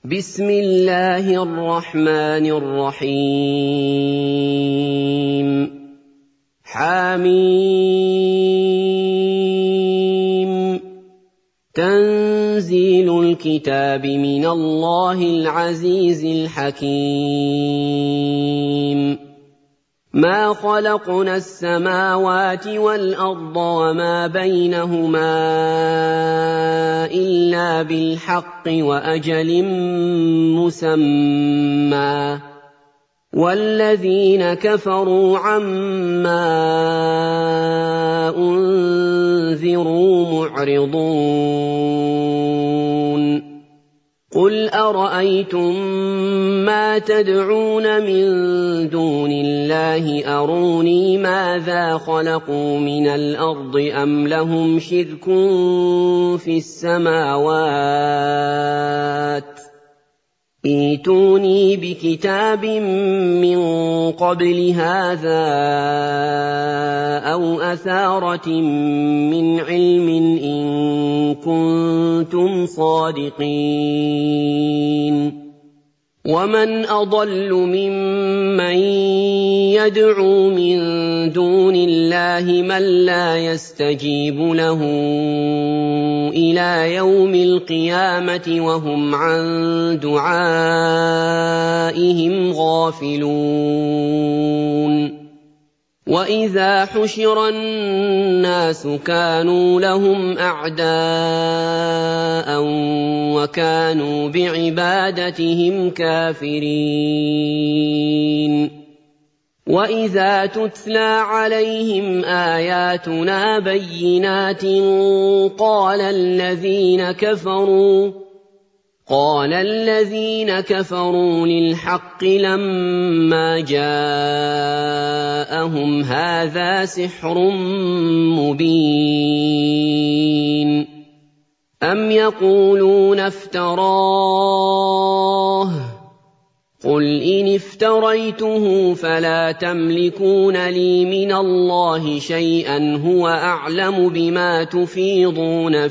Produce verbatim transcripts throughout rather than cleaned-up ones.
بسم الله الرحمن الرحيم حم تنزيل الكتاب من الله العزيز الحكيم ما خلقنا السماوات والأرض وما بينهما إلا بالحق وأجل مسمى والذين كفروا عما أنذروا معرضون قل أرأيتم ما تدعون من دون الله أروني ماذا خلقوا من الأرض أم لهم شرك في السماوات ائتوني بكتاب من قبل هذا أو أثارة من علم إن كنتم صادقين ومن أضل ممن يدعو من دون الله من لا يستجيب له إلى يوم القيامة وهم عن دعائهم غافلون وإذا حشر الناس كانوا لهم أعداء وكانوا بعبادتهم كافرين وإذا تتلى عليهم آياتنا بينات قال الذين كفروا قال الذين كفروا للحق لما جاءهم هذا سحر مبين أم يقولون افتراه قل إن افتريته فلا تملكون لي من الله شيئا هو أعلم بما تفيضون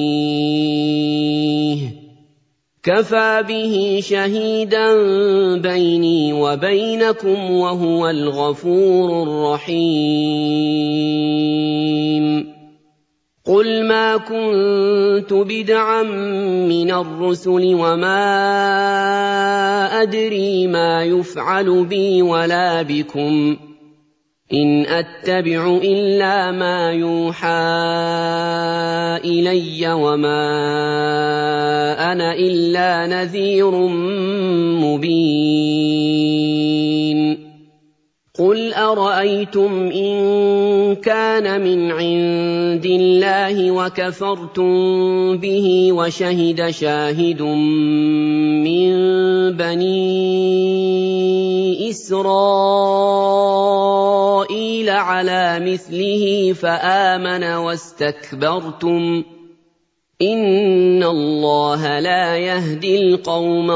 فيه كفى به شهيدا بيني وبينكم وهو الغفور الرحيم قل ما كنت بدعا من الرسل وما أدري ما يفعل بي ولا بكم إن أتبع إلا ما يوحى إلي وما أنا إلا نذير مبين قل أرأيتم إن كان من عند الله وكفرتم به وشهد شاهد من بني إسرائيل على مثله فآمن واستكبرتم إن الله لا يهدي القوم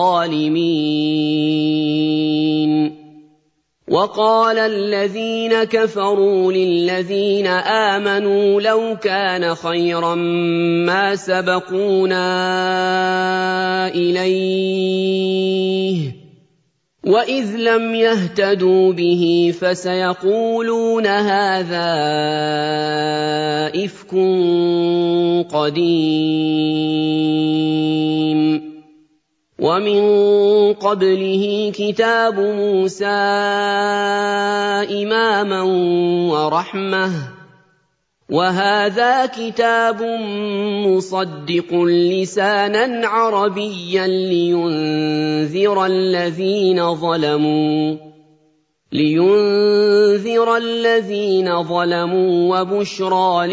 الظالمين وقال الذين كفروا للذين آمنوا لو كان خيرا ما سبقونا إليه وإذ لم يهتدوا به فسيقولون هذا إفك قديم ومن قبله كتاب موسى إماما ورحمة وهذا كتاب مصدق لسانا عربيا لينذر الذين ظلموا لينذر الذين ظلموا وبشرى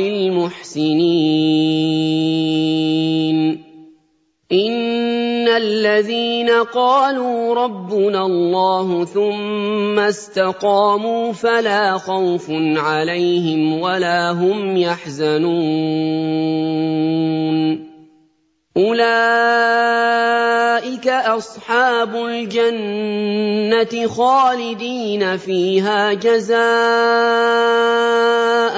للمحسنين إن الذين قالوا ربنا الله ثم استقاموا فلا خوف عليهم ولا هم يحزنون أولئك أصحاب الجنة خالدين فيها جزاء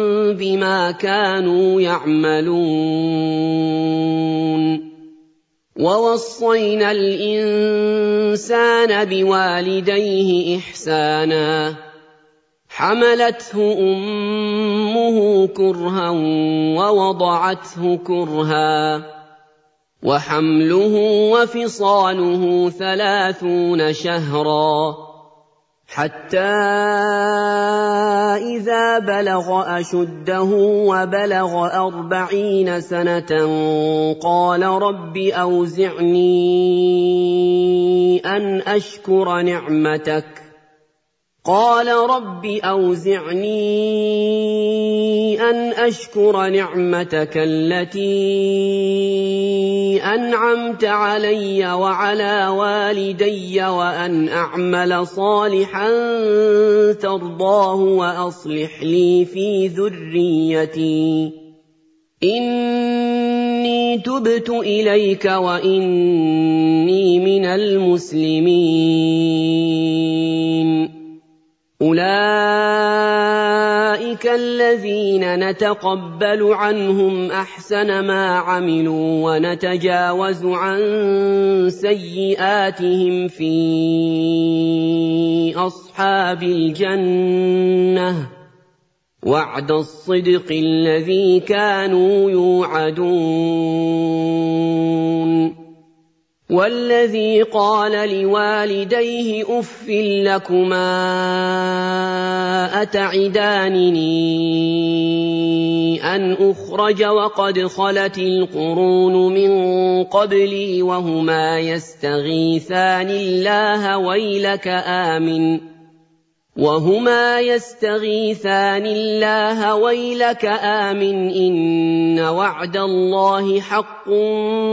بما كانوا يعملون وَوَصَّيْنَا الْإِنسَانَ بِوَالِدَيْهِ إِحْسَانًا ۖ حَمَلَتْهُ أُمُّهُ كُرْهًا وَوَضَعَتْهُ كُرْهًا ۖ وَحَمْلُهُ وَفِصَالُهُ ثَلَاثُونَ شَهْرًا ۚ حَتَّىٰ إِذَا بَلَغَ أَشُدَّهُ وَبَلَغَ أَرْبَعِينَ سَنَةً قَالَ رَبِّ أَوْزِعْنِي أَنْ أَشْكُرَ نِعْمَتَكَ قال رب أوزعني أن أشكر نعمتك التي أنعمت علي وعلى والدي وأن أعمل صالحا ترضاه وأصلح لي في ذريتي إني تبت إليك وإني من المسلمين. أولئك الذين نتقبل عنهم أحسن ما عملوا ونتجاوز عن سيئاتهم في أصحاب الجنة وعد الصدق الذي كانوا يوعدون. والذي قال لوالديه أف لكما أتعدانني أن أخرج وقد خلت القرون من قبلي وهما يستغيثان الله ويلك آمن وهما يستغيثان الله ويلك آمن إن وعد الله حق